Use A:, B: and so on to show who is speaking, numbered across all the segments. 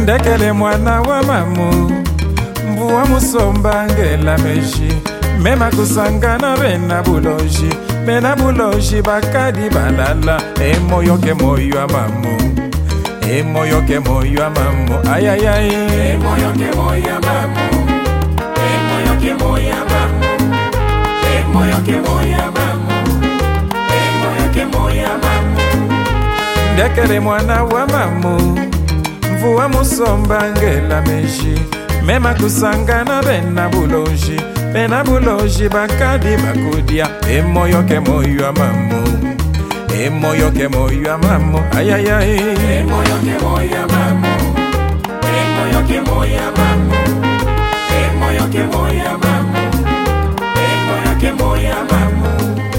A: Ndekele mwana wa mamu mvua musomba ngela meshi mema kusangana bena buloji bakadi balala emoyo ke moyo wa mamu emoyo ke moyo wa mamu ayayay
B: emoyo ke moyo wa mamu emoyo ke moyo wa mamu emoyo ke moyo wa mamu emoyo ke moyo wa mamu
A: ndekele mwana wa mamu mvua musomba ngela meshi mema kusangana bena buloji bakadi bakudia emoyo ke moyo wa mamu emoyo ke moyo wa mamu ayayay
B: emoyo ke moyo wa mamu emoyo ke moyo wa mamu emoyo ke moyo wa mamu emoyo ke moyo wa mamu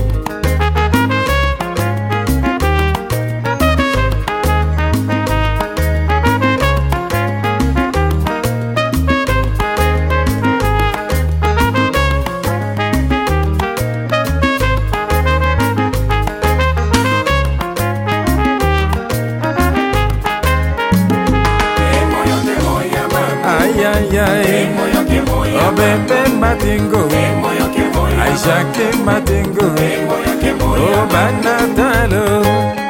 A: Obebe Matingo Aisha ke Matingo Obanatalo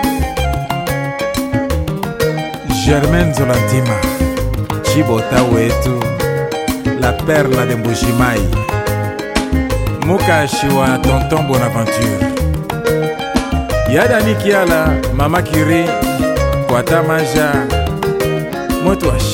A: Germaine Zolantima Chibota Wetu La perla de Mbushimai Mukashiwa Tonton Bonaventure Yada Nikiala Mama Kiri Kwatamaja Motwash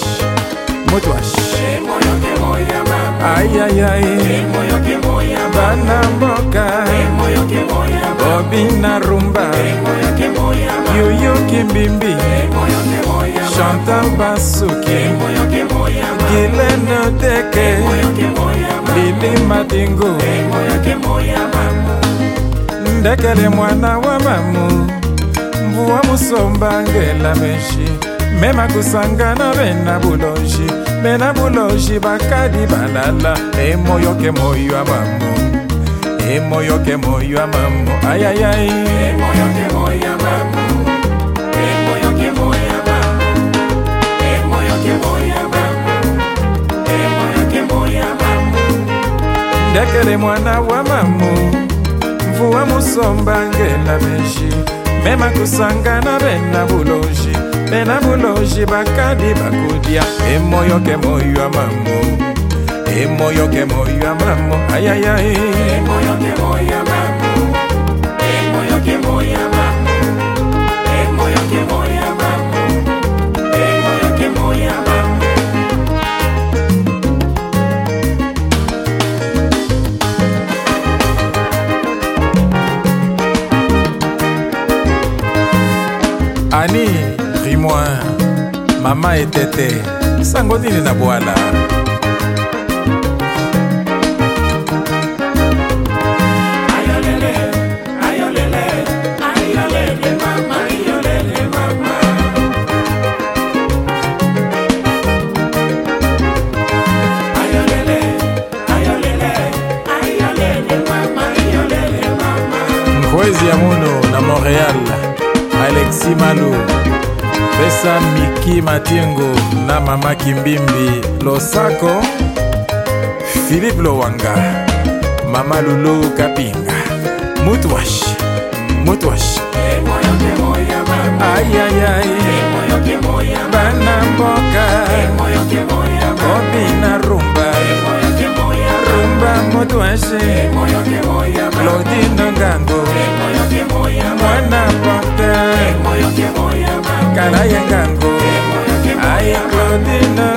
A: ayayay bana mboka Bobina Rumba Yoyo Kimbimbi Chantal Basuki Gileno Teke Lili Matingo Ndekele mwana wa mamu mvua musomba ngela meshi mema kusangana bena buloji bakadi balala emoyo ke moyo wa mamu emoyo ke moyo wa mamu ayayay
B: emoyo ke moyo wa mamu emoyo ke moyo wa mamu emoyo ke moyo wa mamu emoyo ke moyo wa mamu
A: ndekele mwana wa mamu mvua musomba ngela meshi mema kusangana bena buloji bakadi bakudia emoyo ke moyo wa mamu emoyo ke moyo wa mamu ayayay
B: emoyo ke moyo wa mamu emoyo ke moyo wa mamu emoyo ke moyo wa mamu emoyo ke moyo wa mamu
A: Ani Rimoin Mama Etete sango nini na bwala
B: ayolele ayolele ayolele mama ayolele mama ayolele ayolele ayolele mama ayolele mama
A: Nkwezi ya Muno na Montréal Alexis Malou Pesa Miki Matingo na Mama Kimbimbi Losako Philippe Lowanga Mama Lulu Kapinga Mutwash
B: emoyo ke moyo wa mamu
A: ayayay
B: emoyo ke moyo wa mamu
A: bana mboka
B: emoyo ke moyo wa mamu
A: Bobina Rumba
B: emoyo ke moyo wa mamu
A: Rumba Mutwash
B: emoyo ke moyo wa mamu
A: Claudine Ngango
B: emoyo ke moyo wa mamu
A: Mwana Porta
B: emoyo ke moyo wa mamu
A: Kalaye Ngango
B: emoyo ke moyo wa mamu
A: Ay Claudine